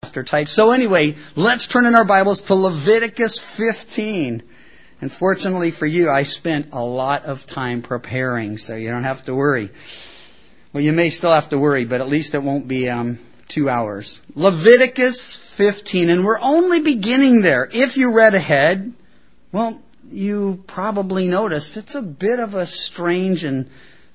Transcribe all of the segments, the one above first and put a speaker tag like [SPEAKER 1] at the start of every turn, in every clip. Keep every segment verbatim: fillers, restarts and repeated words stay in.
[SPEAKER 1] type. So anyway, let's turn in our Bibles to Leviticus fifteen. And fortunately for you, I spent a lot of time preparing, so you don't have to worry. Well, you may still have to worry, but at least it won't be um, two hours. Leviticus fifteen, and we're only beginning there. If you read ahead, well, you probably noticed it's a bit of a strange and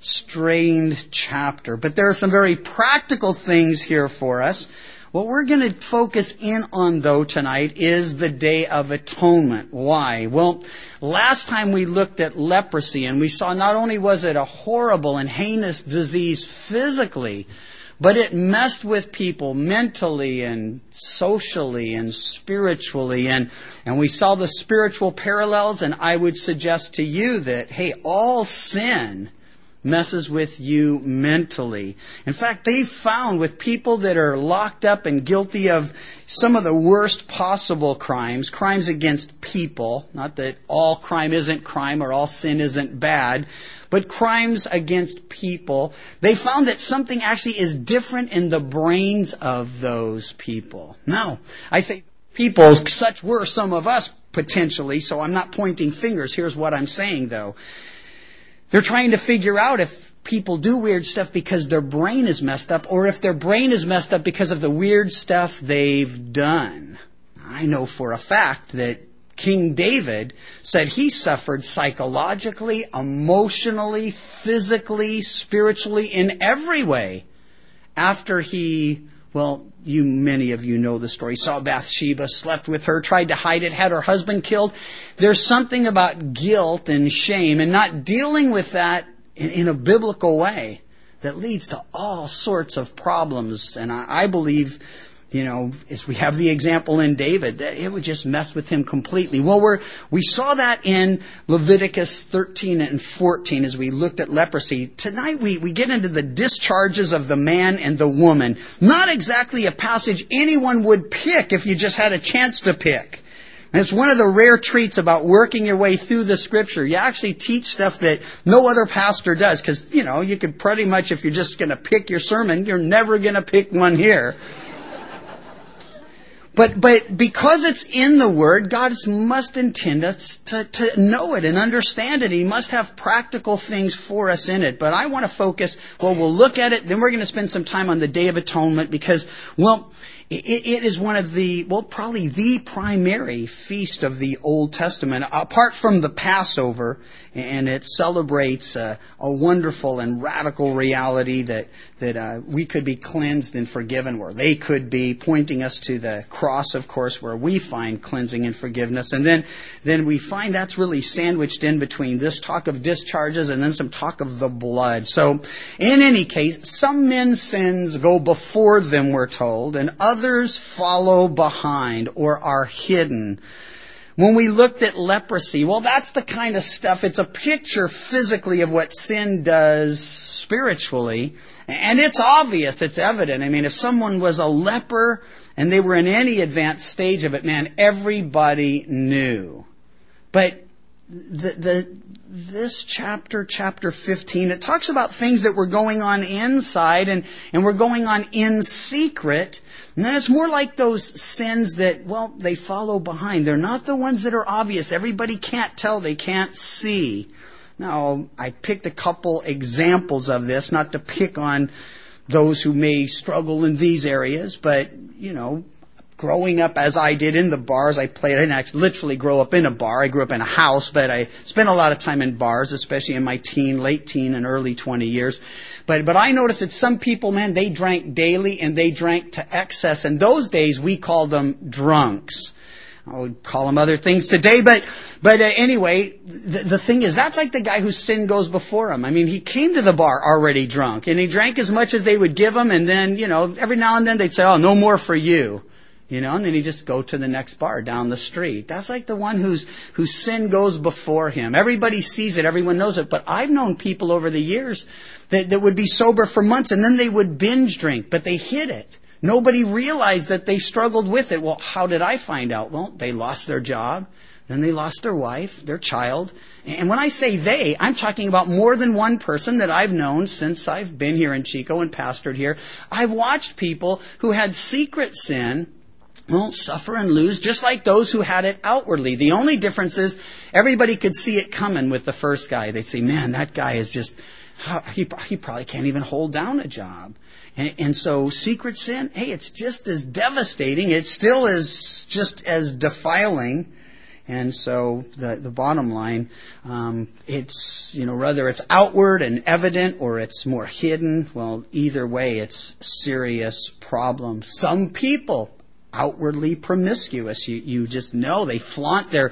[SPEAKER 1] strained chapter. But there are some very practical things here for us. What we're going to focus in on, though, tonight is the Day of Atonement. Why? Well, last time we looked at leprosy, and we saw not only was it a horrible and heinous disease physically, but it messed with people mentally and socially and spiritually. And, and we saw the spiritual parallels, and I would suggest to you that, hey, all sin messes with you mentally. In fact, they found with people that are locked up and guilty of some of the worst possible crimes, crimes against people, not that all crime isn't crime or all sin isn't bad, but crimes against people, they found that something actually is different in the brains of those people. Now, I say people, such were some of us potentially, so I'm not pointing fingers. Here's what I'm saying, though. They're trying to figure out if people do weird stuff because their brain is messed up, or if their brain is messed up because of the weird stuff they've done. I know for a fact that King David said he suffered psychologically, emotionally, physically, spiritually, in every way after he, well, you, many of you know the story, saw Bathsheba, slept with her, tried to hide it, had her husband killed. There's something about guilt and shame and not dealing with that in, in a biblical way that leads to all sorts of problems. And I, I believe, you know, as we have the example in David, that it would just mess with him completely. Well, we're, we saw that in Leviticus thirteen and fourteen as we looked at leprosy. Tonight we, we get into the discharges of the man and the woman. Not exactly a passage anyone would pick if you just had a chance to pick. And it's one of the rare treats about working your way through the Scripture. You actually teach stuff that no other pastor does. Because, you know, you could pretty much, if you're just going to pick your sermon, you're never going to pick one here. But but because it's in the Word, God must intend us to, to know it and understand it. He must have practical things for us in it. But I want to focus, well, we'll look at it, then we're going to spend some time on the Day of Atonement because, well, it, it is one of the, well, probably the primary feast of the Old Testament, apart from the Passover, and it celebrates a, a wonderful and radical reality that that uh, we could be cleansed and forgiven, where they could be, pointing us to the cross, of course, where we find cleansing and forgiveness. And then, then we find that's really sandwiched in between this talk of discharges and then some talk of the blood. So, in any case, some men's sins go before them, we're told, and others follow behind or are hidden. When we looked at leprosy, well, that's the kind of stuff, it's a picture physically of what sin does spiritually. And it's obvious, it's evident. I mean, if someone was a leper and they were in any advanced stage of it, man, everybody knew. But the, the this chapter, chapter fifteen, it talks about things that were going on inside and, and were going on in secret. And then it's more like those sins that, well, they follow behind. They're not the ones that are obvious. Everybody can't tell. They can't see. Now, I picked a couple examples of this, not to pick on those who may struggle in these areas, but, you know, growing up as I did in the bars, I played, I didn't actually literally grow up in a bar. I grew up in a house, but I spent a lot of time in bars, especially in my teen, late teen and early twenty years. But, but I noticed that some people, man, they drank daily and they drank to excess. In those days, we called them drunks. I would call them other things today, but, but uh, anyway, the, the thing is, that's like the guy whose sin goes before him. I mean, he came to the bar already drunk and he drank as much as they would give him. And then, you know, every now and then they'd say, oh, no more for you. You know, and then he just go to the next bar down the street. That's like the one whose whose sin goes before him. Everybody sees it. Everyone knows it. But I've known people over the years that, that would be sober for months and then they would binge drink, but they hid it. Nobody realized that they struggled with it. Well, how did I find out? Well, they lost their job. Then they lost their wife, their child. And when I say they, I'm talking about more than one person that I've known since I've been here in Chico and pastored here. I've watched people who had secret sin Well, suffer and lose just like those who had it outwardly. The only difference is everybody could see it coming with the first guy. They'd say, man, that guy is just, he, he probably can't even hold down a job. And, and so secret sin, hey, it's just as devastating. It still is just as defiling. And so the the bottom line, um, it's, you know, whether it's outward and evident or it's more hidden, well, either way, it's serious problem. Some people outwardly promiscuous. You, you just know they flaunt their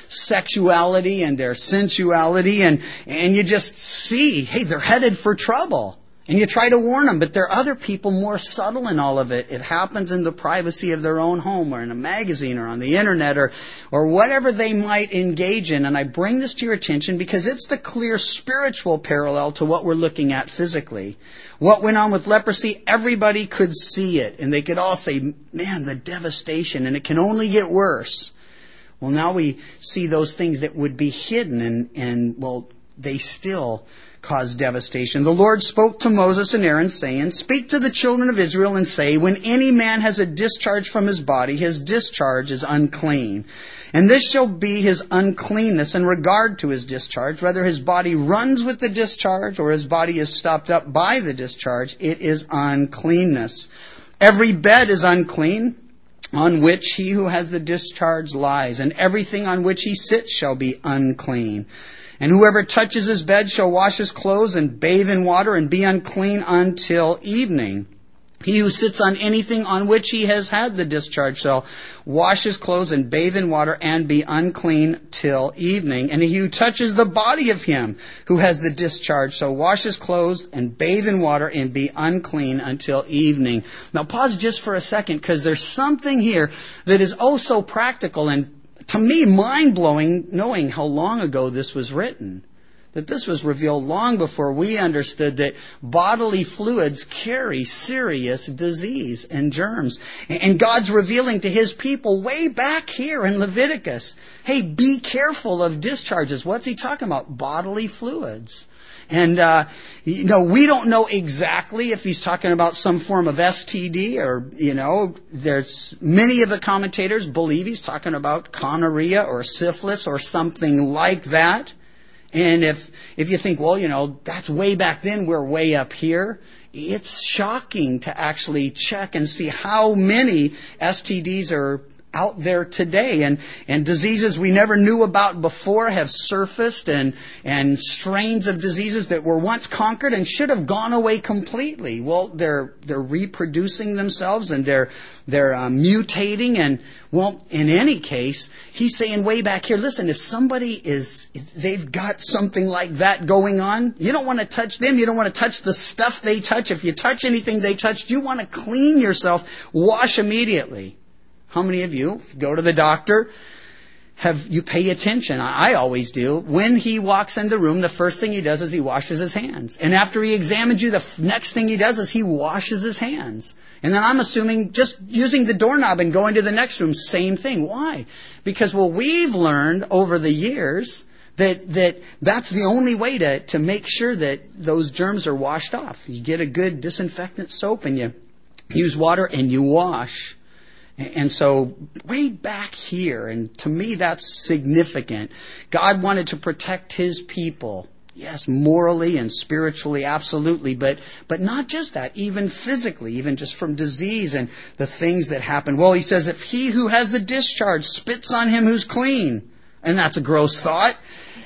[SPEAKER 1] sexuality and their sensuality, and, and you just see, hey, they're headed for trouble. And you try to warn them, but there are other people more subtle in all of it. It happens in the privacy of their own home or in a magazine or on the internet or, or whatever they might engage in. And I bring this to your attention because it's the clear spiritual parallel to what we're looking at physically. What went on with leprosy, everybody could see it. And they could all say, man, the devastation, and it can only get worse. Well, now we see those things that would be hidden and, and well, they still cause devastation. The Lord spoke to Moses and Aaron, saying, speak to the children of Israel and say, when any man has a discharge from his body, his discharge is unclean. And this shall be his uncleanness in regard to his discharge. Whether his body runs with the discharge or his body is stopped up by the discharge, it is uncleanness. Every bed is unclean on which he who has the discharge lies, and everything on which he sits shall be unclean. And whoever touches his bed shall wash his clothes and bathe in water and be unclean until evening. He who sits on anything on which he has had the discharge shall wash his clothes and bathe in water and be unclean till evening. And he who touches the body of him who has the discharge shall wash his clothes and bathe in water and be unclean until evening. Now pause just for a second, because there's something here that is oh so practical and to me, mind-blowing, knowing how long ago this was written. That this was revealed long before we understood that bodily fluids carry serious disease and germs. And God's revealing to His people way back here in Leviticus, hey, be careful of discharges. What's He talking about? Bodily fluids. And, uh, you know, we don't know exactly if he's talking about some form of S T D or, you know, there's many of the commentators believe he's talking about gonorrhea or syphilis or something like that. And if, if you think, well, you know, that's way back then, we're way up here. It's shocking to actually check and see how many S T Ds are out there today, and, and diseases we never knew about before have surfaced, and, and strains of diseases that were once conquered and should have gone away completely. Well, they're, they're reproducing themselves and they're, they're uh, mutating, and well, in any case, he's saying way back here, listen, if somebody is, if they've got something like that going on, you don't want to touch them. You don't want to touch the stuff they touch. If you touch anything they touched, you want to clean yourself, wash immediately. How many of you go to the doctor, have you pay attention? I always do. When he walks in the room, the first thing he does is he washes his hands. And after he examines you, the next thing he does is he washes his hands. And then I'm assuming just using the doorknob and going to the next room, same thing. Why? Because, well, we've learned over the years that that that's the only way to, to make sure that those germs are washed off. You get a good disinfectant soap and you use water and you wash. And so way back here, and to me that's significant, God wanted to protect His people. Yes, morally and spiritually, absolutely, but but not just that, even physically, even just from disease and the things that happen. Well, He says, if he who has the discharge spits on him who's clean, and that's a gross thought,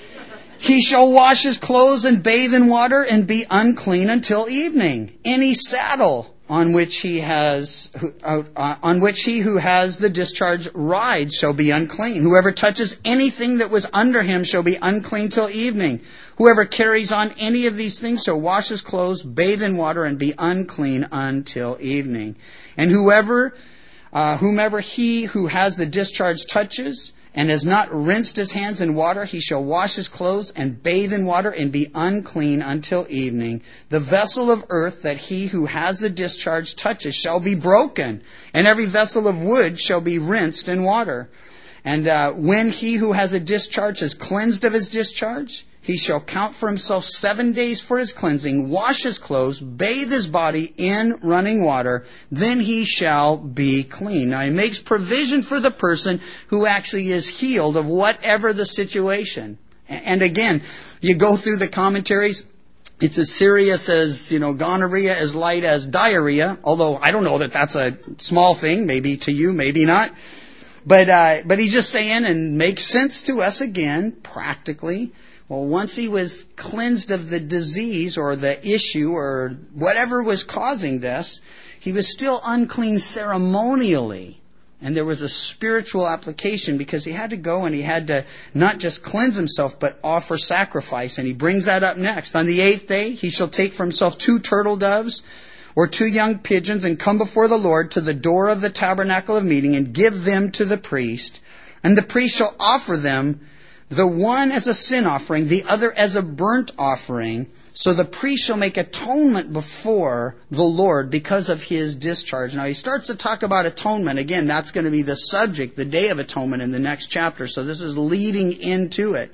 [SPEAKER 1] he shall wash his clothes and bathe in water and be unclean until evening. Any saddle on which he has, uh, on which he who has the discharge rides shall be unclean. Whoever touches anything that was under him shall be unclean till evening. Whoever carries on any of these things shall wash his clothes, bathe in water, and be unclean until evening. And whoever, uh, whomever he who has the discharge touches, and has not rinsed his hands in water, he shall wash his clothes and bathe in water and be unclean until evening. The vessel of earth that he who has the discharge touches shall be broken, and every vessel of wood shall be rinsed in water. And uh, when he who has a discharge is cleansed of his discharge, he shall count for himself seven days for his cleansing, wash his clothes, bathe his body in running water, then he shall be clean. Now he makes provision for the person who actually is healed of whatever the situation. And again, you go through the commentaries, it's as serious as, you know, gonorrhea, as light as diarrhea, although I don't know that that's a small thing, maybe to you, maybe not. But uh, but he's just saying, and makes sense to us again, practically. Well, once he was cleansed of the disease or the issue or whatever was causing this, he was still unclean ceremonially. And there was a spiritual application because he had to go and he had to not just cleanse himself, but offer sacrifice. And he brings that up next. On the eighth day, he shall take for himself two turtle doves or two young pigeons and come before the Lord to the door of the tabernacle of meeting and give them to the priest. And the priest shall offer them, the one as a sin offering, the other as a burnt offering. So the priest shall make atonement before the Lord because of his discharge. Now he starts to talk about atonement. Again, that's going to be the subject, the Day of Atonement in the next chapter. So this is leading into it.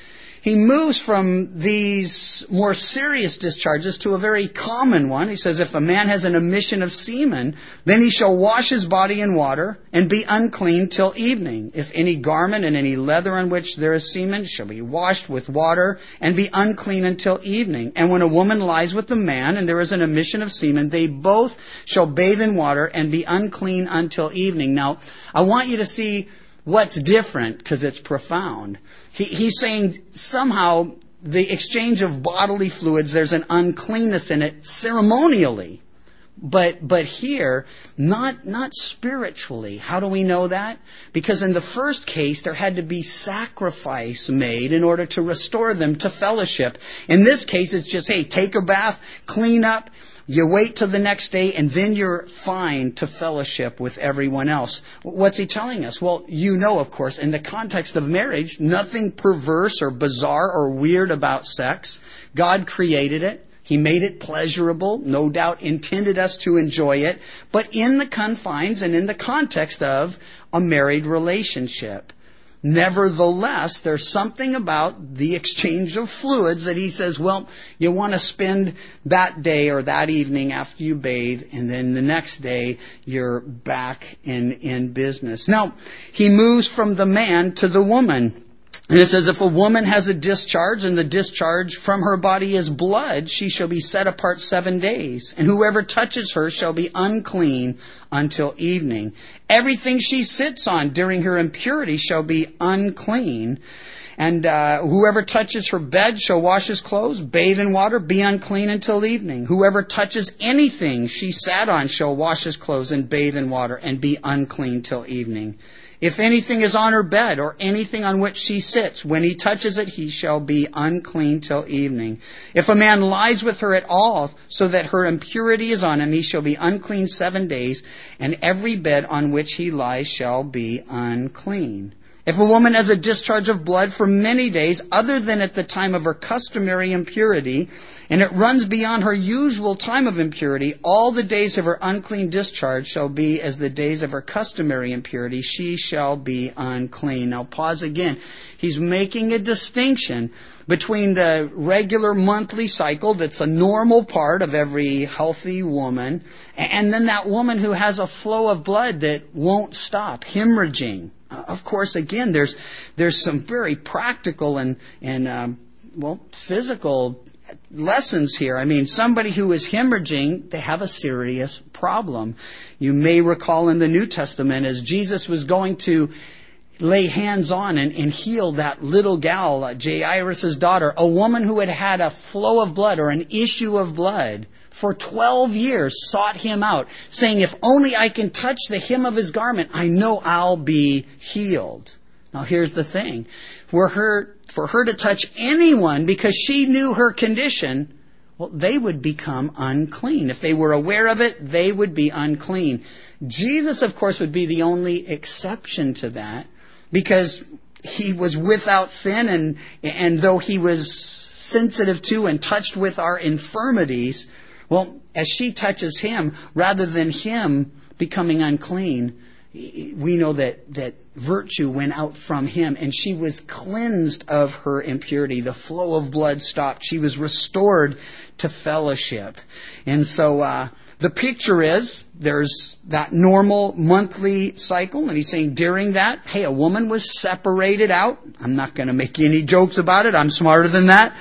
[SPEAKER 1] He moves from these more serious discharges to a very common one. He says, if a man has an emission of semen, then he shall wash his body in water and be unclean till evening. If any garment and any leather on which there is semen shall be washed with water and be unclean until evening. And when a woman lies with a man and there is an emission of semen, they both shall bathe in water and be unclean until evening. Now, I want you to see what's different because it's profound. He, he's saying somehow the exchange of bodily fluids, there's an uncleanness in it ceremonially. But but here, not not spiritually. How do we know that? Because in the first case, there had to be sacrifice made in order to restore them to fellowship. In this case, it's just, hey, take a bath, clean up, you wait till the next day, and then you're fine to fellowship with everyone else. What's he telling us? Well, you know, of course, in the context of marriage, nothing perverse or bizarre or weird about sex. God created it. He made it pleasurable, no doubt intended us to enjoy it, but in the confines and in the context of a married relationship. Nevertheless, there's something about the exchange of fluids that he says, well, you want to spend that day or that evening after you bathe, and then the next day you're back in, in business. Now, he moves from the man to the woman. And it says, if a woman has a discharge, and the discharge from her body is blood, she shall be set apart seven days. And whoever touches her shall be unclean until evening. Everything she sits on during her impurity shall be unclean. And uh, whoever touches her bed shall wash his clothes, bathe in water, be unclean until evening. Whoever touches anything she sat on shall wash his clothes and bathe in water and be unclean till evening. If anything is on her bed or anything on which she sits, when he touches it, he shall be unclean till evening. If a man lies with her at all, so that her impurity is on him, he shall be unclean seven days, and every bed on which he lies shall be unclean. If a woman has a discharge of blood for many days, other than at the time of her customary impurity, and it runs beyond her usual time of impurity, all the days of her unclean discharge shall be as the days of her customary impurity. She shall be unclean. Now pause again. He's making a distinction between the regular monthly cycle that's a normal part of every healthy woman, and then that woman who has a flow of blood that won't stop, hemorrhaging. Of course, again, there's there's some very practical and, and um, well, physical lessons here. I mean, somebody who is hemorrhaging, they have a serious problem. You may recall in the New Testament, as Jesus was going to lay hands on and, and heal that little gal, uh, Jairus' daughter, a woman who had had a flow of blood or an issue of blood for twelve years, sought him out, saying, if only I can touch the hem of his garment, I know I'll be healed. Now here's the thing. For her, for her to touch anyone, because she knew her condition, well, they would become unclean. If they were aware of it, they would be unclean. Jesus, of course, would be the only exception to that, because he was without sin, and, and though he was sensitive to and touched with our infirmities, well, as she touches him, rather than him becoming unclean, we know that, that virtue went out from him, and she was cleansed of her impurity. The flow of blood stopped. She was restored to fellowship. And so uh, the picture is there's that normal monthly cycle, and he's saying during that, hey, a woman was separated out. I'm not going to make any jokes about it. I'm smarter than that.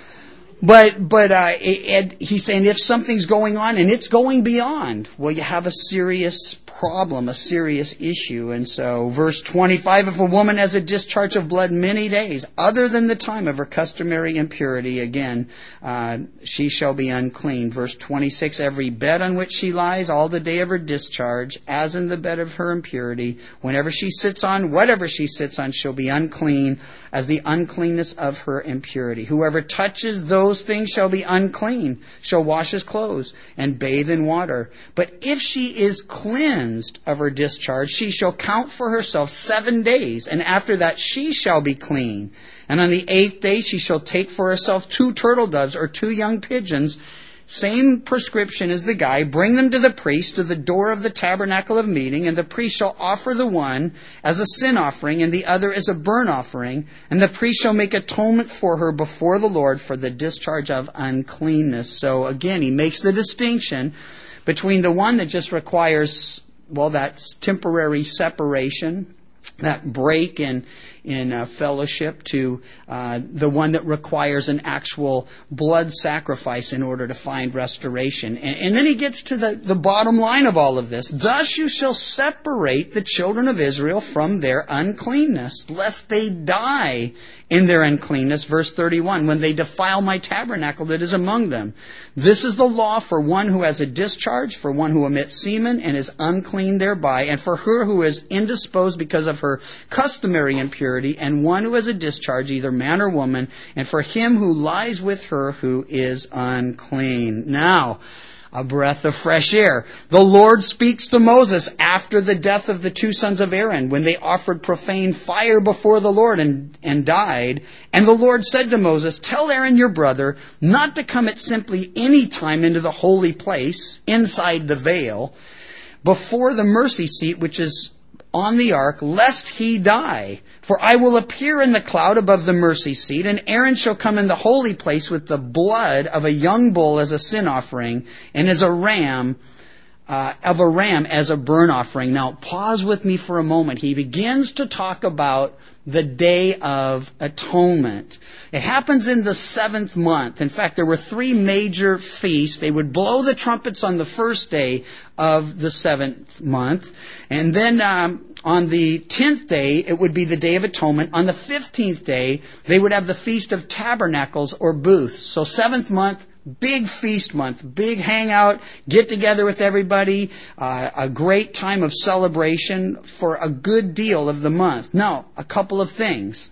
[SPEAKER 1] But but uh, it, it, he's saying if something's going on and it's going beyond, well, you have a serious problem, a serious issue. And so verse twenty-five, if a woman has a discharge of blood many days, other than the time of her customary impurity, again, uh, she shall be unclean. Verse twenty-six, every bed on which she lies all the day of her discharge, as in the bed of her impurity, whenever she sits on, whatever she sits on, shall be unclean, as the uncleanness of her impurity. Whoever touches those things shall be unclean, shall wash his clothes, and bathe in water. But if she is cleansed of her discharge, she shall count for herself seven days, and after that she shall be clean. And on the eighth day she shall take for herself two turtle doves or two young pigeons, same prescription as the guy, bring them to the priest to the door of the tabernacle of meeting, and the priest shall offer the one as a sin offering and the other as a burnt offering, and the priest shall make atonement for her before the Lord for the discharge of uncleanness. So again, he makes the distinction between the one that just requires, well, that's temporary separation, that break in in uh, fellowship, to uh, the one that requires an actual blood sacrifice in order to find restoration. And, and then he gets to the, the bottom line of all of this. Thus you shall separate the children of Israel from their uncleanness, lest they die in their uncleanness. Verse thirty-one, when they defile my tabernacle that is among them. This is the law for one who has a discharge, for one who emits semen and is unclean thereby, and for her who is indisposed because of her customary impurity, and one who has a discharge, either man or woman, and for him who lies with her who is unclean. Now, a breath of fresh air. The Lord speaks to Moses after the death of the two sons of Aaron, when they offered profane fire before the Lord and, and died. And the Lord said to Moses, tell Aaron your brother not to come at simply any time into the holy place, inside the veil, before the mercy seat which is on the ark, lest he die. For I will appear in the cloud above the mercy seat, and Aaron shall come in the holy place with the blood of a young bull as a sin offering, and as a ram, uh, of a ram as a burnt offering. Now, pause with me for a moment. He begins to talk about the Day of Atonement. It happens in the seventh month. In fact, there were three major feasts. They would blow the trumpets on the first day of the seventh month. And then um, on the tenth day, it would be the Day of Atonement. On the fifteenth day, they would have the Feast of Tabernacles or Booths. So seventh month, big feast month, big hangout, get together with everybody, uh, a great time of celebration for a good deal of the month. Now, a couple of things.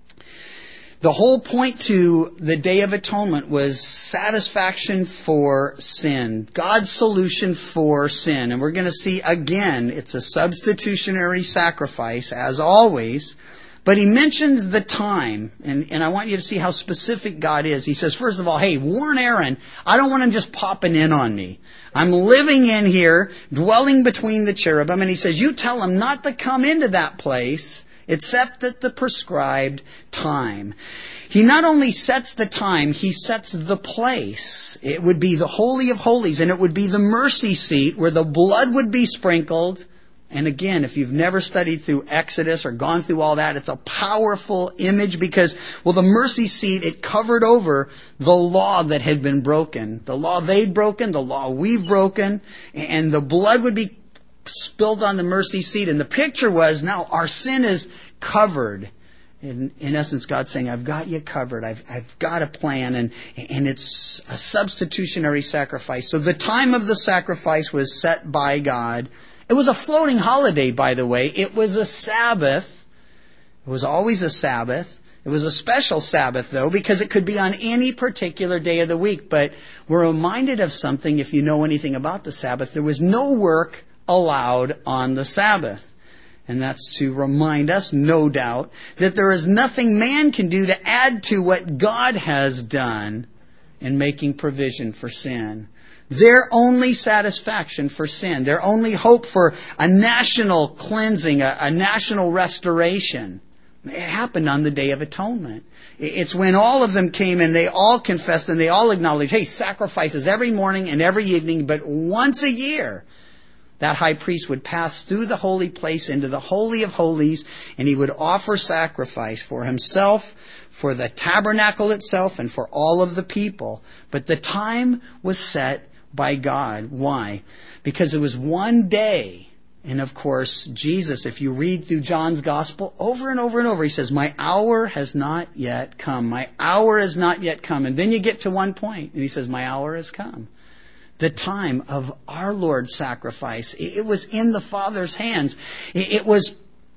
[SPEAKER 1] The whole point to the Day of Atonement was satisfaction for sin, God's solution for sin. And we're going to see again, it's a substitutionary sacrifice, as always. But he mentions the time, and, and I want you to see how specific God is. He says, first of all, hey, warn Aaron, I don't want him just popping in on me. I'm living in here, dwelling between the cherubim, and he says, you tell him not to come into that place, except at the prescribed time. He not only sets the time, he sets the place. It would be the Holy of Holies, and it would be the mercy seat where the blood would be sprinkled. And again, if you've never studied through Exodus or gone through all that, it's a powerful image because, well, the mercy seat, it covered over the law that had been broken. The law they'd broken, the law we've broken, and the blood would be spilled on the mercy seat. And the picture was, now our sin is covered. In, in essence, God's saying, I've got you covered. I've, I've got a plan, and, and it's a substitutionary sacrifice. So the time of the sacrifice was set by God. It was a floating holiday, by the way. It was a Sabbath. It was always a Sabbath. It was a special Sabbath, though, because it could be on any particular day of the week. But we're reminded of something, if you know anything about the Sabbath. There was no work allowed on the Sabbath. And that's to remind us, no doubt, that there is nothing man can do to add to what God has done in making provision for sin. Their only satisfaction for sin, their only hope for a national cleansing, a, a national restoration, it happened on the Day of Atonement. It's when all of them came and they all confessed and they all acknowledged, hey, sacrifices every morning and every evening, but once a year, that high priest would pass through the holy place into the Holy of Holies, and he would offer sacrifice for himself, for the tabernacle itself, and for all of the people. But the time was set by God. Why? Because it was one day. And of course, Jesus, if you read through John's Gospel, over and over and over, he says, my hour has not yet come. My hour has not yet come. And then you get to one point, and he says, my hour has come. The time of our Lord's sacrifice. It was in the Father's hands. It was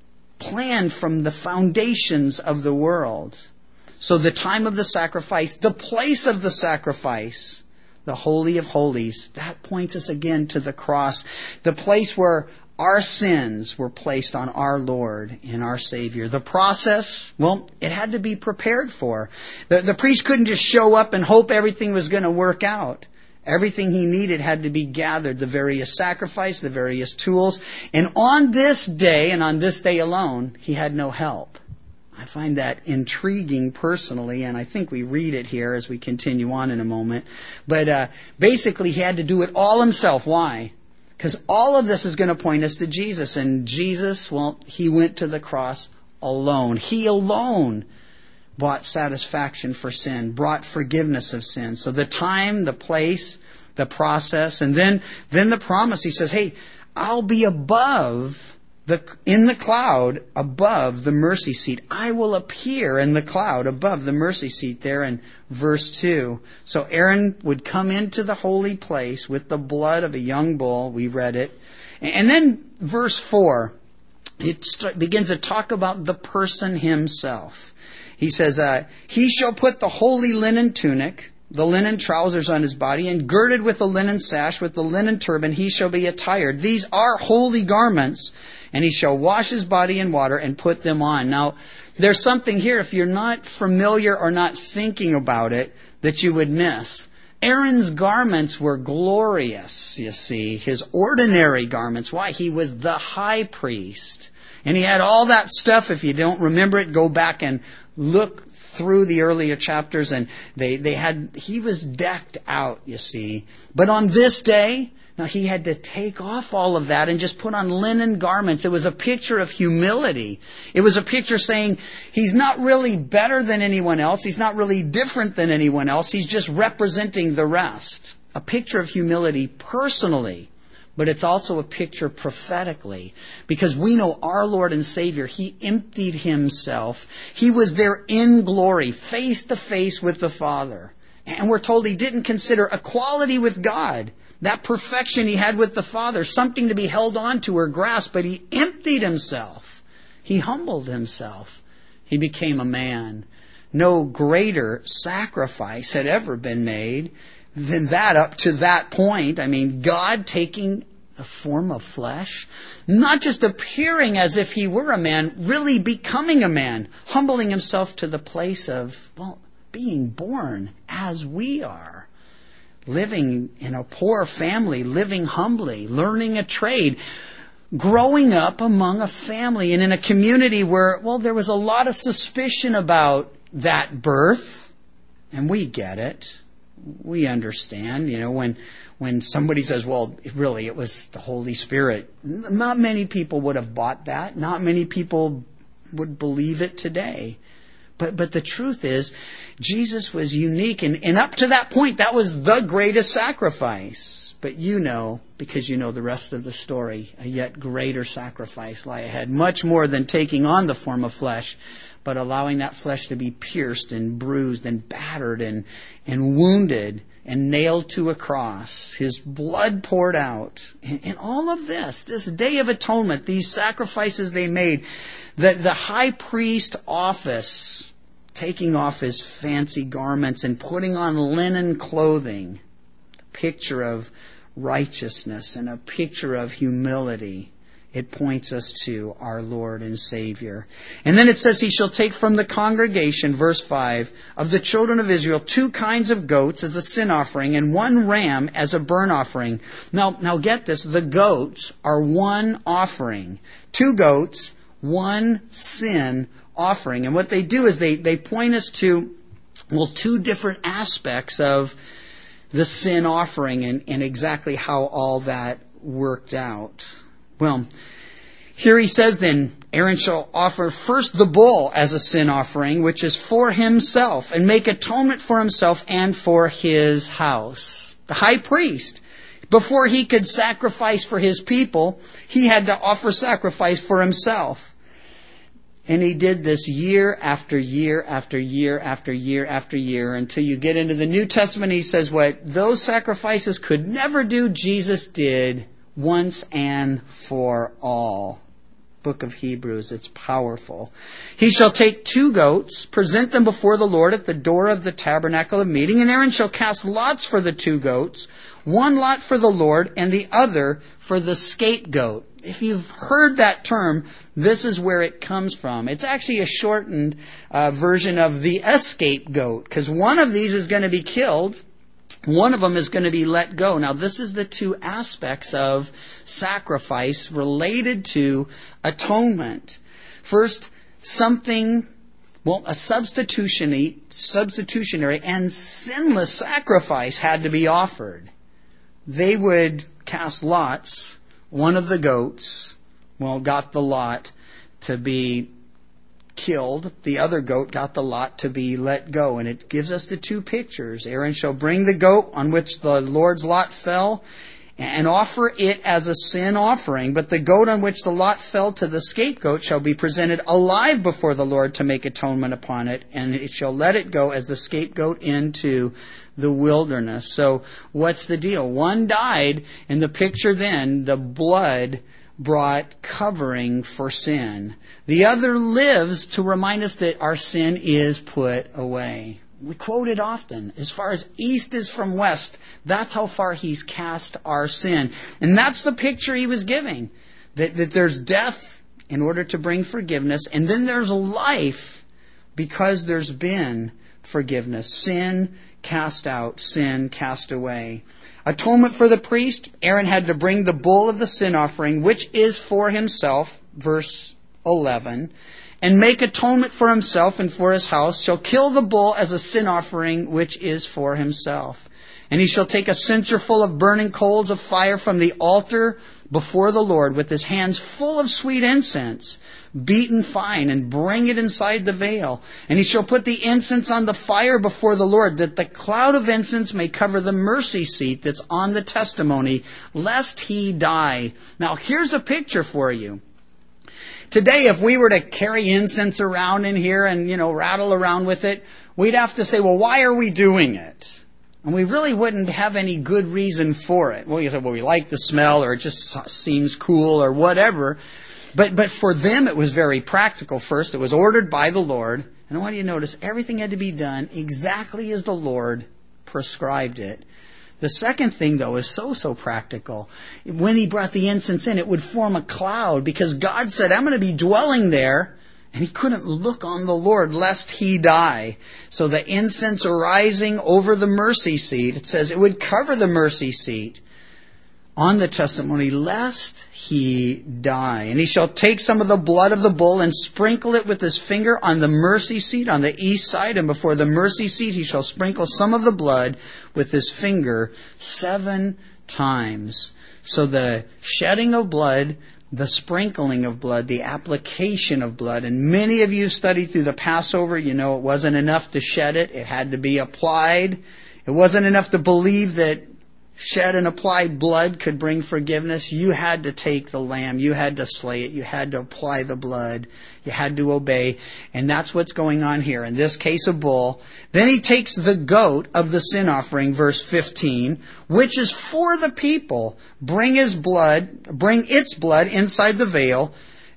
[SPEAKER 1] planned from the foundations of the world. So the time of the sacrifice, the place of the sacrifice, the Holy of Holies, that points us again to the cross. The place where our sins were placed on our Lord and our Savior. The process, well, it had to be prepared for. The, the priest couldn't just show up and hope everything was going to work out. Everything he needed had to be gathered, the various sacrifice, the various tools. And on this day, and on this day alone, he had no help. I find that intriguing personally, and I think we read it here as we continue on in a moment. But uh, basically, he had to do it all himself. Why? Because all of this is going to point us to Jesus. And Jesus, well, he went to the cross alone. He alone brought satisfaction for sin, brought forgiveness of sin. So the time, the place, the process, and then, then the promise. He says, hey, I'll be above, the in the cloud, above the mercy seat. I will appear in the cloud above the mercy seat there in verse two. So Aaron would come into the holy place with the blood of a young bull. We read it. And then verse four, it begins to talk about the person himself. He says, uh, he shall put the holy linen tunic, the linen trousers on his body, and girded with the linen sash, with the linen turban, he shall be attired. These are holy garments, and he shall wash his body in water and put them on. Now, there's something here, if you're not familiar or not thinking about it, that you would miss. Aaron's garments were glorious, you see, his ordinary garments. Why? He was the high priest. And he had all that stuff. If you don't remember it, go back and look through the earlier chapters, and they, they had, he was decked out, you see. But on this day, now he had to take off all of that and just put on linen garments. It was a picture of humility. It was a picture saying he's not really better than anyone else. He's not really different than anyone else. He's just representing the rest. A picture of humility personally. But it's also a picture prophetically, because we know our Lord and Savior, he emptied himself. He was there in glory, face to face with the Father. And we're told he didn't consider equality with God, that perfection he had with the Father, something to be held on to or grasped, but he emptied himself. He humbled himself. He became a man. No greater sacrifice had ever been made than that up to that point. I mean, God taking the form of flesh, not just appearing as if he were a man, really becoming a man, humbling himself to the place of, well, being born as we are, living in a poor family, living humbly, learning a trade, growing up among a family and in a community where, well, there was a lot of suspicion about that birth, and we get it. We understand, you know, when when somebody says, well, really, it was the Holy Spirit. Not many people would have bought that. Not many people would believe it today. But but the truth is, Jesus was unique. And, and up to that point, that was the greatest sacrifice. But you know, because you know the rest of the story, a yet greater sacrifice lie ahead. Much more than taking on the form of flesh, but allowing that flesh to be pierced and bruised and battered and, and wounded and nailed to a cross. His blood poured out. And, and all of this, this Day of Atonement, these sacrifices they made, the, the high priest office, taking off his fancy garments and putting on linen clothing, a picture of righteousness and a picture of humility. it points us to our Lord and Savior. And then it says, he shall take from the congregation, verse five, of the children of Israel two kinds of goats as a sin offering and one ram as a burnt offering. Now, now get this, the goats are one offering. Two goats, one sin offering. And what they do is they, they point us to, well, two different aspects of the sin offering and, and exactly how all that worked out. Well, here he says then, Aaron shall offer first the bull as a sin offering, which is for himself, and make atonement for himself and for his house. The high priest, before he could sacrifice for his people, he had to offer sacrifice for himself. And he did this year after year after year after year after year until you get into the New Testament. He says what those sacrifices could never do, Jesus did once and for all. Book of Hebrews, it's powerful. He shall take two goats, present them before the Lord at the door of the tabernacle of meeting, and Aaron shall cast lots for the two goats, one lot for the Lord and the other for the scapegoat. If you've heard that term, this is where it comes from. It's actually a shortened uh, version of the scapegoat, because one of these is going to be killed. One of them is going to be let go. Now, this is the two aspects of sacrifice related to atonement. First, something, well, a substitutionary, substitutionary and sinless sacrifice had to be offered. They would cast lots. One of the goats, well, got the lot to be killed. The other goat got the lot to be let go. And it gives us the two pictures. Aaron shall bring the goat on which the Lord's lot fell and offer it as a sin offering. But the goat on which the lot fell to the scapegoat shall be presented alive before the Lord to make atonement upon it. And it shall let it go as the scapegoat into the wilderness. So what's the deal? One died, and the picture then, the blood brought covering for sin. The other lives to remind us that our sin is put away. We quote it often. As far as east is from west, that's how far he's cast our sin. And that's the picture he was giving. That, that there's death in order to bring forgiveness, and then there's life because there's been forgiveness. Sin cast out, sin cast away. Atonement for the priest, Aaron had to bring the bull of the sin offering, which is for himself, verse eleven, and make atonement for himself and for his house, shall kill the bull as a sin offering, which is for himself. And he shall take a censer full of burning coals of fire from the altar before the Lord with his hands full of sweet incense, beaten fine, and bring it inside the veil. And he shall put the incense on the fire before the Lord, that the cloud of incense may cover the mercy seat that's on the testimony, lest he die. Now, here's a picture for you. Today, if we were to carry incense around in here and, you know, rattle around with it, we'd have to say, well, why are we doing it? And we really wouldn't have any good reason for it. Well, you say, well, we like the smell, or it just seems cool, or whatever. But but for them, it was very practical. First, it was ordered by the Lord. And I want you to notice, everything had to be done exactly as the Lord prescribed it. The second thing, though, is so, so practical. When he brought the incense in, it would form a cloud, because God said, I'm going to be dwelling there. And he couldn't look on the Lord lest he die. So the incense arising over the mercy seat, it says it would cover the mercy seat on the testimony lest he die. And he shall take some of the blood of the bull and sprinkle it with his finger on the mercy seat on the east side. And before the mercy seat he shall sprinkle some of the blood with his finger seven times. So the shedding of blood, the sprinkling of blood, the application of blood. And many of you studied through the Passover. You know it wasn't enough to shed it. It had to be applied. It wasn't enough to believe that shed and applied blood could bring forgiveness. You had to take the lamb. You had to slay it. You had to apply the blood. You had to obey. And that's what's going on here. In this case, a bull. Then he takes the goat of the sin offering, verse fifteen, which is for the people. Bring his blood, bring its blood inside the veil.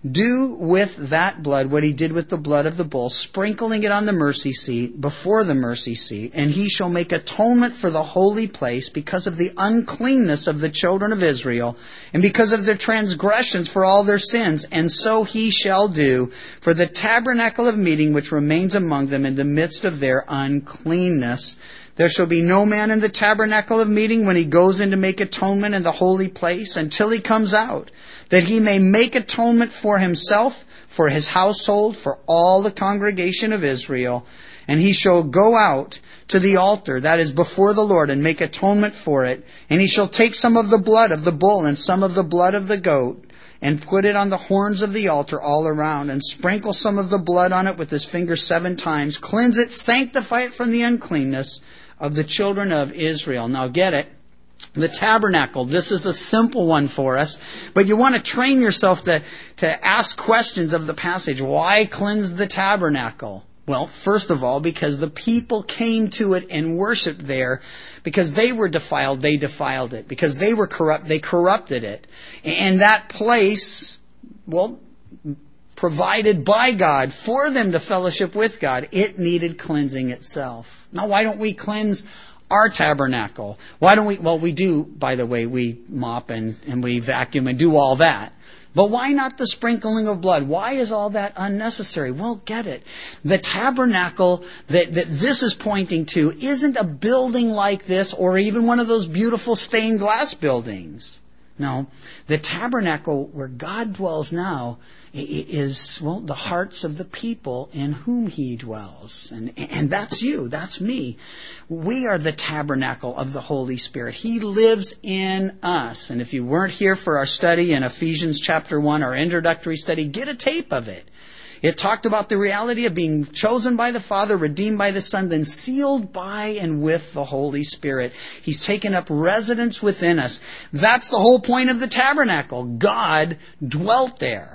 [SPEAKER 1] do with that blood what he did with the blood of the bull, sprinkling it on the mercy seat, before the mercy seat, and he shall make atonement for the holy place because of the uncleanness of the children of Israel, and because of their transgressions for all their sins. And so he shall do for the tabernacle of meeting which remains among them in the midst of their uncleanness. There shall be no man in the tabernacle of meeting when he goes in to make atonement in the holy place until he comes out, that he may make atonement for himself, for his household, for all the congregation of Israel. And he shall go out to the altar, that is before the Lord, and make atonement for it. And he shall take some of the blood of the bull and some of the blood of the goat, and put it on the horns of the altar all around, and sprinkle some of the blood on it with his finger seven times. Cleanse it, sanctify it from the uncleanness of the children of Israel. Now get it. The tabernacle, this is a simple one for us, but you want to train yourself to, to ask questions of the passage. Why cleanse the tabernacle? Well, first of all, because the people came to it and worshiped there. Because they were defiled, they defiled it. Because they were corrupt, they corrupted it. And that place, well, provided by God for them to fellowship with God, it needed cleansing itself. Now, why don't we cleanse our tabernacle? Why don't we? Well, we do, by the way, we mop and, and we vacuum and do all that. But why not the sprinkling of blood? Why is all that unnecessary? Well, get it. The tabernacle that, that this is pointing to isn't a building like this or even one of those beautiful stained glass buildings. No, the tabernacle where God dwells now is, well, the hearts of the people in whom he dwells. And, and that's you. That's me. We are the tabernacle of the Holy Spirit. He lives in us. And if you weren't here for our study in Ephesians chapter one, our introductory study, get a tape of it. It talked about the reality of being chosen by the Father, redeemed by the Son, then sealed by and with the Holy Spirit. He's taken up residence within us. That's the whole point of the tabernacle. God dwelt there.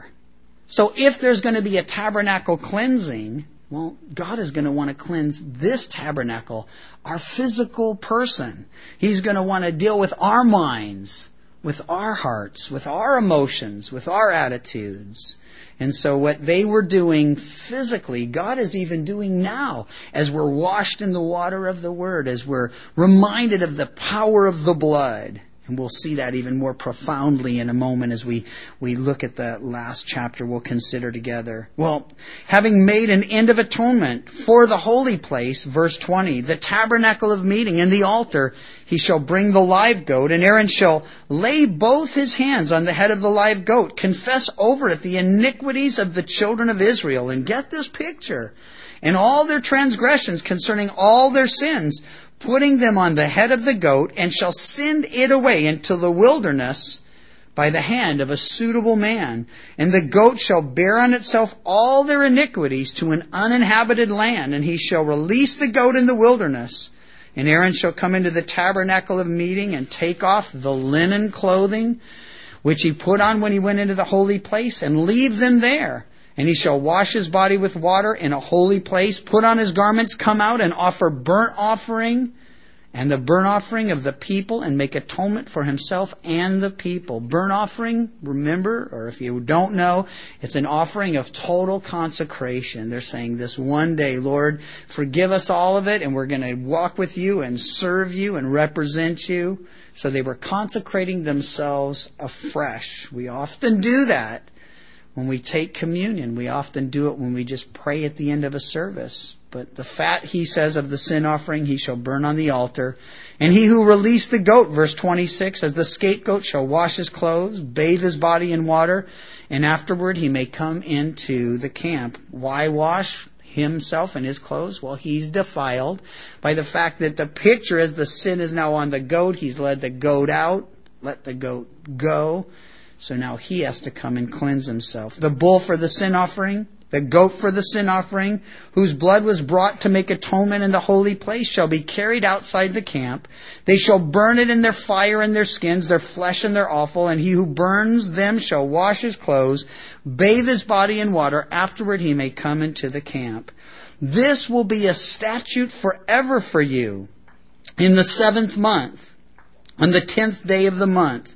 [SPEAKER 1] So if there's going to be a tabernacle cleansing, well, God is going to want to cleanse this tabernacle, our physical person. He's going to want to deal with our minds, with our hearts, with our emotions, with our attitudes. And so what they were doing physically, God is even doing now as we're washed in the water of the Word, as we're reminded of the power of the blood. And we'll see that even more profoundly in a moment as we, we look at the last chapter we'll consider together. Well, having made an end of atonement for the holy place, verse twenty, the tabernacle of meeting and the altar, he shall bring the live goat, and Aaron shall lay both his hands on the head of the live goat, confess over it the iniquities of the children of Israel. And get this picture. And all their transgressions concerning all their sins, putting them on the head of the goat, and shall send it away into the wilderness by the hand of a suitable man. And the goat shall bear on itself all their iniquities to an uninhabited land, and he shall release the goat in the wilderness. And Aaron shall come into the tabernacle of meeting and take off the linen clothing, which he put on when he went into the holy place, and leave them there. And he shall wash his body with water in a holy place, put on his garments, come out and offer burnt offering and the burnt offering of the people, and make atonement for himself and the people. Burnt offering, remember, or if you don't know, it's an offering of total consecration. They're saying this one day, Lord, forgive us all of it, and we're going to walk with you and serve you and represent you. So they were consecrating themselves afresh. We often do that. When we take communion, we often do it when we just pray at the end of a service. But the fat, he says, of the sin offering, he shall burn on the altar. And he who released the goat, verse twenty-six, as the scapegoat, shall wash his clothes, bathe his body in water, and afterward he may come into the camp. Why wash himself and his clothes? Well, he's defiled by the fact that the picture, as the sin is now on the goat, he's led the goat out, let the goat go. So now he has to come and cleanse himself. The bull for the sin offering, the goat for the sin offering, whose blood was brought to make atonement in the holy place, shall be carried outside the camp. They shall burn it in their fire and their skins, their flesh and their offal, and he who burns them shall wash his clothes, bathe his body in water. Afterward he may come into the camp. This will be a statute forever for you. In the seventh month, on the tenth day of the month,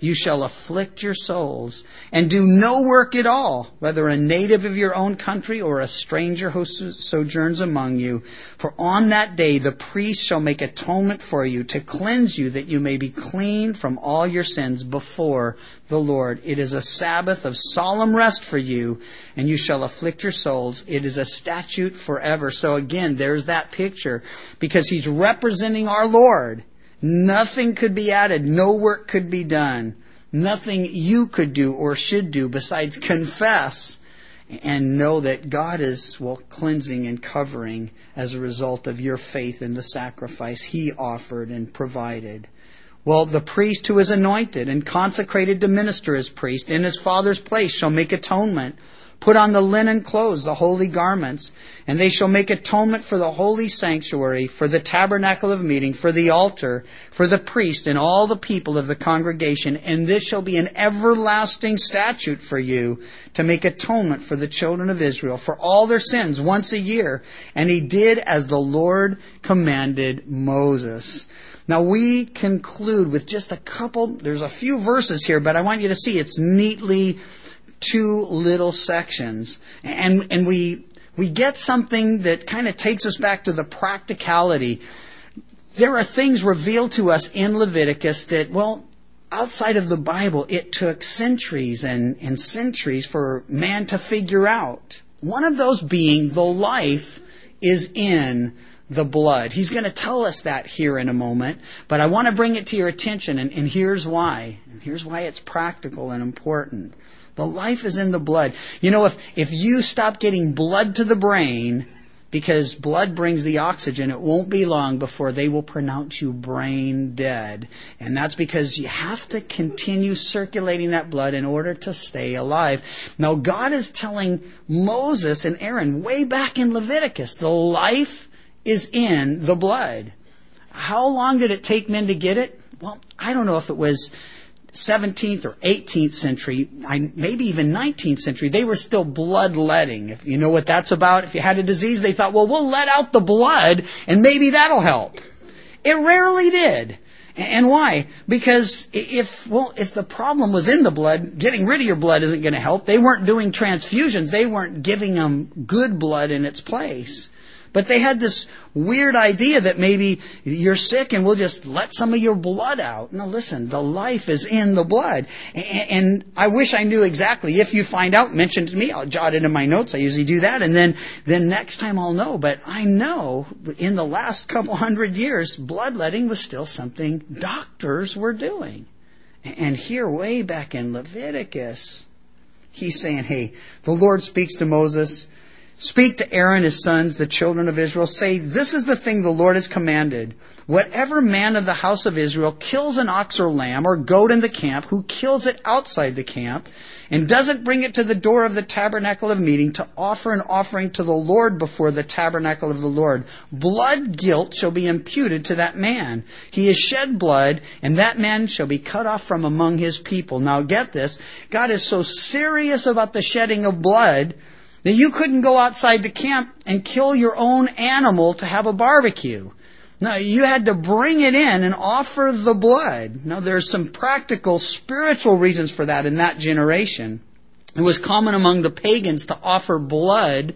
[SPEAKER 1] You shall afflict your souls and do no work at all, whether a native of your own country or a stranger who sojourns among you. For on that day the priest shall make atonement for you to cleanse you, that you may be clean from all your sins before the Lord. It is a Sabbath of solemn rest for you, and you shall afflict your souls. It is a statute forever. So again, there's that picture, because he's representing our Lord. Nothing could be added. No work could be done. Nothing you could do or should do besides confess and know that God is, well, cleansing and covering as a result of your faith in the sacrifice He offered and provided. Well, the priest who is anointed and consecrated to minister as priest in his Father's place shall make atonement. Put on the linen clothes, the holy garments, and they shall make atonement for the holy sanctuary, for the tabernacle of meeting, for the altar, for the priest, and all the people of the congregation. And this shall be an everlasting statute for you, to make atonement for the children of Israel, for all their sins once a year. And he did as the Lord commanded Moses. Now we conclude with just a couple, there's a few verses here, but I want you to see it's neatly two little sections, and and we we get something that kind of takes us back to the practicality. There are things revealed to us in Leviticus that, well, outside of the Bible, it took centuries and, and centuries for man to figure out. One of those being the life is in the blood. He's going to tell us that here in a moment, but I want to bring it to your attention, and, and here's why. And here's why it's practical and important. The life is in the blood. You know, if, if you stop getting blood to the brain, because blood brings the oxygen, it won't be long before they will pronounce you brain dead. And that's because you have to continue circulating that blood in order to stay alive. Now, God is telling Moses and Aaron way back in Leviticus, the life is in the blood. How long did it take men to get it? Well, I don't know if it was seventeenth or eighteenth century, maybe even nineteenth century. They were still bloodletting. If you know what that's about, if you had a disease, they thought, well, we'll let out the blood and maybe that'll help. It rarely did. And why? Because if, well, if the problem was in the blood, getting rid of your blood isn't going to help. They weren't doing transfusions. They weren't giving them good blood in its place. But they had this weird idea that maybe you're sick and we'll just let some of your blood out. No, listen, the life is in the blood. And I wish I knew exactly. If you find out, mention it to me. I'll jot it in my notes. I usually do that. And then, then next time I'll know. But I know in the last couple hundred years, bloodletting was still something doctors were doing. And here, way back in Leviticus, he's saying, hey, the Lord speaks to Moses. Speak to Aaron, his sons, the children of Israel. Say, this is the thing the Lord has commanded. Whatever man of the house of Israel kills an ox or lamb or goat in the camp, who kills it outside the camp, and doesn't bring it to the door of the tabernacle of meeting to offer an offering to the Lord before the tabernacle of the Lord, blood guilt shall be imputed to that man. He has shed blood, and that man shall be cut off from among his people. Now get this, God is so serious about the shedding of blood that you couldn't go outside the camp and kill your own animal to have a barbecue. No, you had to bring it in and offer the blood. Now, there's some practical, spiritual reasons for that in that generation. It was common among the pagans to offer blood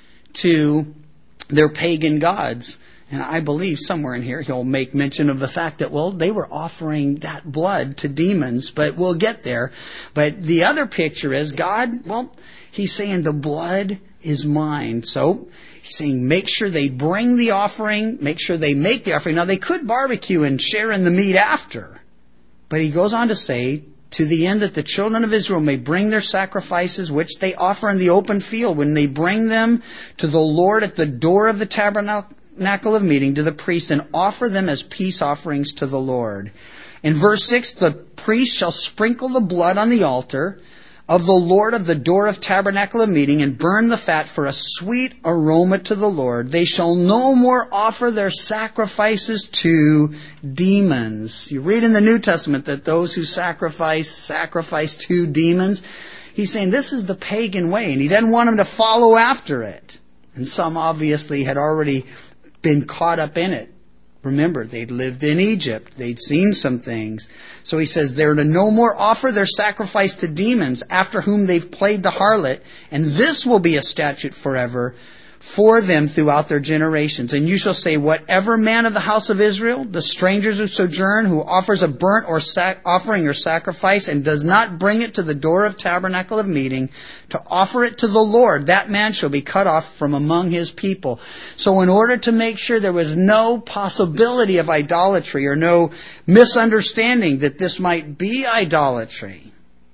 [SPEAKER 1] to their pagan gods. And I believe somewhere in here he'll make mention of the fact that, well, they were offering that blood to demons, but we'll get there. But the other picture is God, well, he's saying the blood is mine. So he's saying make sure they bring the offering, make sure they make the offering. Now they could barbecue and share in the meat after. But he goes on to say, to the end that the children of Israel may bring their sacrifices, which they offer in the open field, when they bring them to the Lord at the door of the tabernacle of meeting, to the priest, and offer them as peace offerings to the Lord. In verse six, the priest shall sprinkle the blood on the altar of the Lord of the door of tabernacle of meeting, and burn the fat for a sweet aroma to the Lord. They shall no more offer their sacrifices to demons. You read in the New Testament that those who sacrifice, sacrifice to demons. He's saying this is the pagan way, and he doesn't want them to follow after it. And some obviously had already been caught up in it. Remember, they'd lived in Egypt. They'd seen some things. So he says they're to no more offer their sacrifice to demons, after whom they've played the harlot, and this will be a statute forever for them throughout their generations. And you shall say, whatever man of the house of Israel, the strangers who sojourn, who offers a burnt or sac- offering or sacrifice, and does not bring it to the door of tabernacle of meeting, to offer it to the Lord, that man shall be cut off from among his people. So in order to make sure there was no possibility of idolatry, or no misunderstanding that this might be idolatry,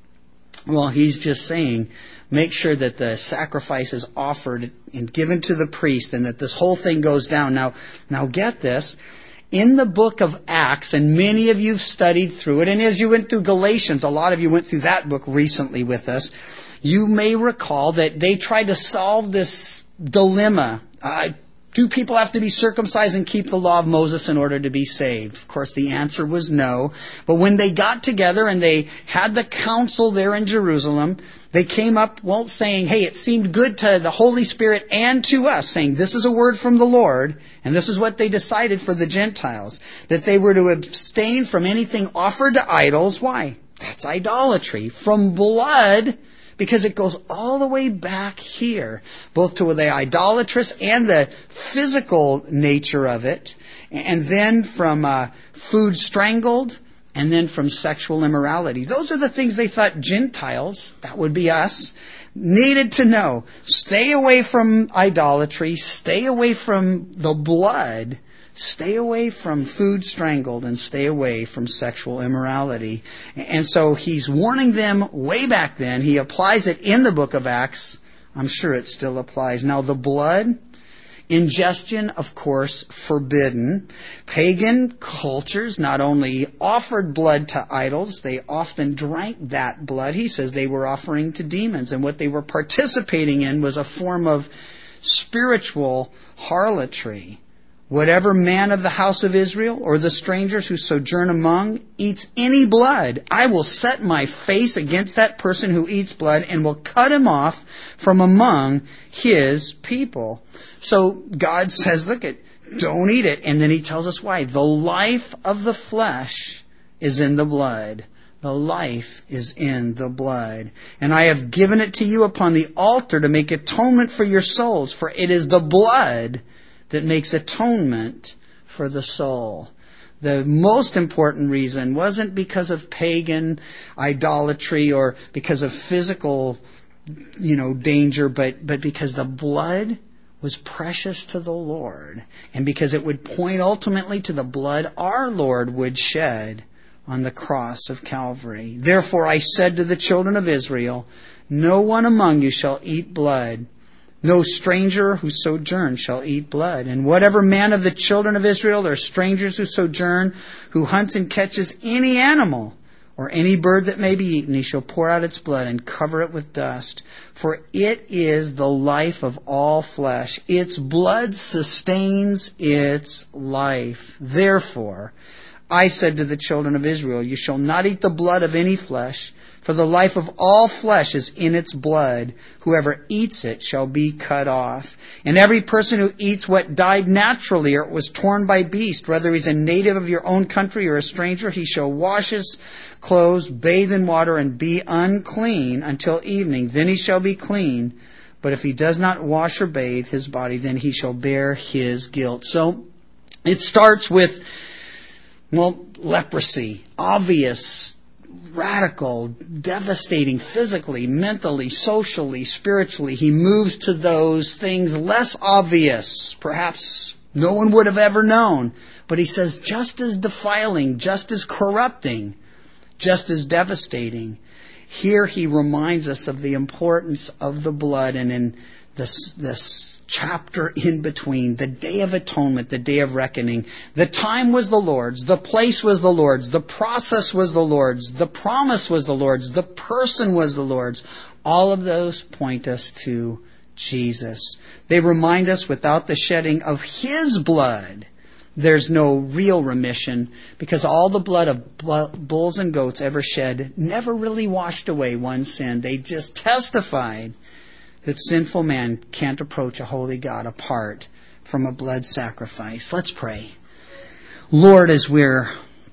[SPEAKER 1] well, he's just saying, make sure that the sacrifice is offered and given to the priest, and that this whole thing goes down. Now, now get this. In the book of Acts, and many of you have studied through it, and as you went through Galatians, a lot of you went through that book recently with us, you may recall that they tried to solve this dilemma. Uh, do people have to be circumcised and keep the law of Moses in order to be saved? Of course, the answer was no. But when they got together and they had the council there in Jerusalem, they came up, well, saying, hey, it seemed good to the Holy Spirit and to us, saying this is a word from the Lord, and this is what they decided for the Gentiles, that they were to abstain from anything offered to idols. Why? That's idolatry. From blood, because it goes all the way back here, both to the idolatrous and the physical nature of it, and then from uh, food strangled, and then from sexual immorality. Those are the things they thought Gentiles, that would be us, needed to know. Stay away from idolatry, stay away from the blood, stay away from food strangled, and stay away from sexual immorality. And so he's warning them way back then. He applies it in the book of Acts. I'm sure it still applies. Now the blood, ingestion, of course, forbidden. Pagan cultures not only offered blood to idols, they often drank that blood. He says they were offering to demons, and what they were participating in was a form of spiritual harlotry. Whatever man of the house of Israel, or the strangers who sojourn among, eats any blood, I will set my face against that person who eats blood, and will cut him off from among his people. So God says, look, it, don't eat it. And then he tells us why. The life of the flesh is in the blood. The life is in the blood. And I have given it to you upon the altar to make atonement for your souls. For it is the blood that makes atonement for the soul. The most important reason wasn't because of pagan idolatry or because of physical, you know, danger, but, but because the blood was precious to the Lord, and because it would point ultimately to the blood our Lord would shed on the cross of Calvary. Therefore I said to the children of Israel, no one among you shall eat blood. No stranger who sojourns shall eat blood. And whatever man of the children of Israel, or strangers who sojourn, who hunts and catches any animal, or any bird that may be eaten, he shall pour out its blood and cover it with dust. For it is the life of all flesh. Its blood sustains its life. Therefore, I said to the children of Israel, you shall not eat the blood of any flesh, for the life of all flesh is in its blood. Whoever eats it shall be cut off. And every person who eats what died naturally, or was torn by beast, whether he's a native of your own country or a stranger, he shall wash his clothes, bathe in water, and be unclean until evening. Then he shall be clean. But if he does not wash or bathe his body, then he shall bear his guilt. So it starts with, well, leprosy, obvious, radical, devastating, physically, mentally, socially, spiritually. He moves to those things less obvious. Perhaps no one would have ever known. But he says just as defiling, just as corrupting, just as devastating. Here he reminds us of the importance of the blood. And in this, this chapter in between, the Day of Atonement, the Day of Reckoning, the time was the Lord's, the place was the Lord's, the process was the Lord's, the promise was the Lord's, the person was the Lord's. All of those point us to Jesus. They remind us without the shedding of His blood, there's no real remission, because all the blood of bulls and goats ever shed never really washed away one sin. They just testified that sinful man can't approach a holy God apart from a blood sacrifice. Let's pray. Lord, as we're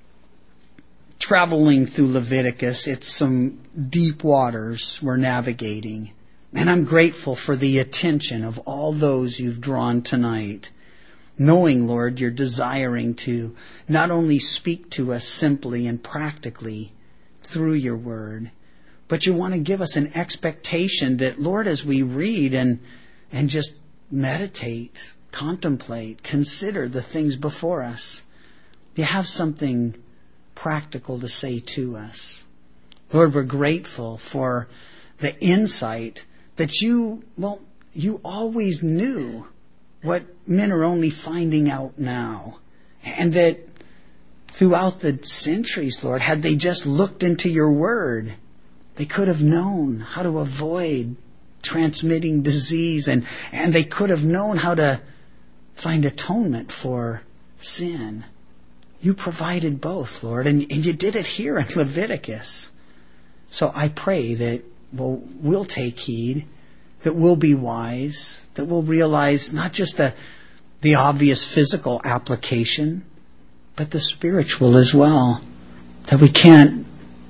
[SPEAKER 1] traveling through Leviticus, it's some deep waters we're navigating. And I'm grateful for the attention of all those you've drawn tonight. Knowing, Lord, you're desiring to not only speak to us simply and practically through your word, but you want to give us an expectation that, Lord, as we read and and just meditate, contemplate, consider the things before us, you have something practical to say to us. Lord, we're grateful for the insight that you, well, you always knew what men are only finding out now. And that throughout the centuries, Lord, had they just looked into your word, they could have known how to avoid transmitting disease, and, and they could have known how to find atonement for sin. You provided both, Lord, and, and you did it here in Leviticus. So I pray that we'll, we'll take heed, that we'll be wise, that we'll realize not just the, the obvious physical application, but the spiritual as well. That we can't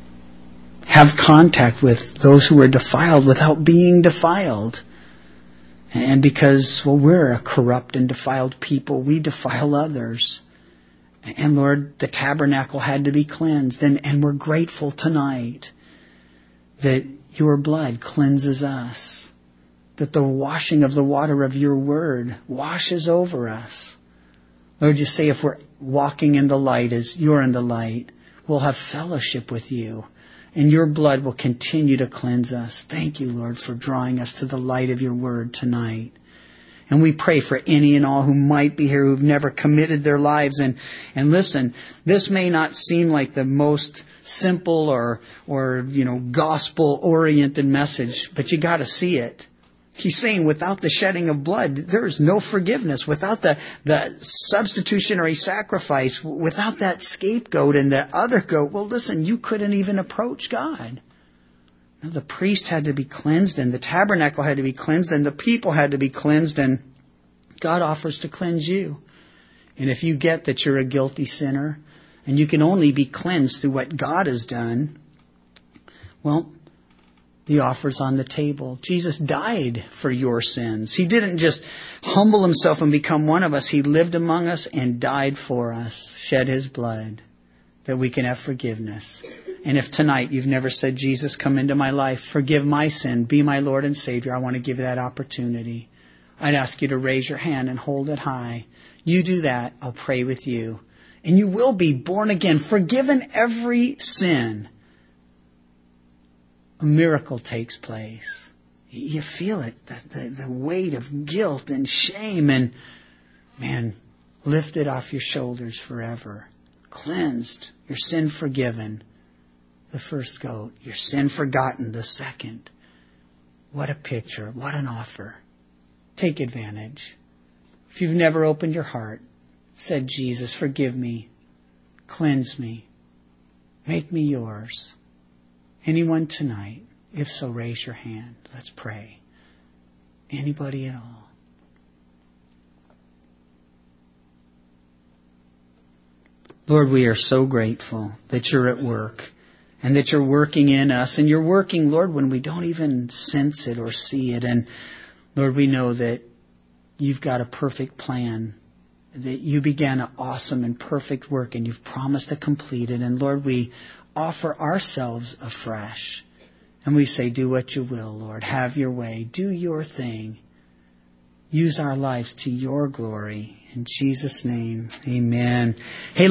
[SPEAKER 1] have contact with those who are defiled without being defiled. And because, well, we're a corrupt and defiled people, we defile others. And Lord, the tabernacle had to be cleansed. And, and we're grateful tonight that your blood cleanses us. That the washing of the water of your word washes over us. Lord, you say if we're walking in the light as you're in the light, we'll have fellowship with you. And your blood will continue to cleanse us. Thank you, Lord, for drawing us to the light of your word tonight. And we pray for any and all who might be here who've never committed their lives. And, and listen, this may not seem like the most simple or, or, you know, gospel-oriented message, but you got to see it. He's saying without the shedding of blood, there is no forgiveness. Without the, the substitutionary sacrifice, without that scapegoat and the other goat, well, listen, you couldn't even approach God. Now, the priest had to be cleansed, and the tabernacle had to be cleansed, and the people had to be cleansed, and God offers to cleanse you. And if you get that you're a guilty sinner, and you can only be cleansed through what God has done, well, the offer's on the table. Jesus died for your sins. He didn't just humble himself and become one of us. He lived among us and died for us, shed his blood, that we can have forgiveness. And if tonight you've never said, Jesus, come into my life, forgive my sin, be my Lord and Savior, I want to give you that opportunity. I'd ask you to raise your hand and hold it high. You do that, I'll pray with you. And you will be born again, forgiven every sin. A miracle takes place. You feel it, the, the, the weight of guilt and shame, and man, lifted off your shoulders forever. Cleansed, your sin forgiven. The first goat, your sin forgotten, the second. What a picture, what an offer. Take advantage. If you've never opened your heart, said, Jesus, forgive me, cleanse me, make me yours. Anyone tonight? If so, raise your hand. Let's pray. Anybody at all? Lord, we are so grateful that you're at work and that you're working in us. And you're working, Lord, when we don't even sense it or see it. And Lord, we know that you've got a perfect plan, that you began an awesome and perfect work and you've promised to complete it. And Lord, we offer ourselves afresh. And we say, do what you will, Lord. Have your way. Do your thing. Use our lives to your glory. In Jesus' name, amen. Hey,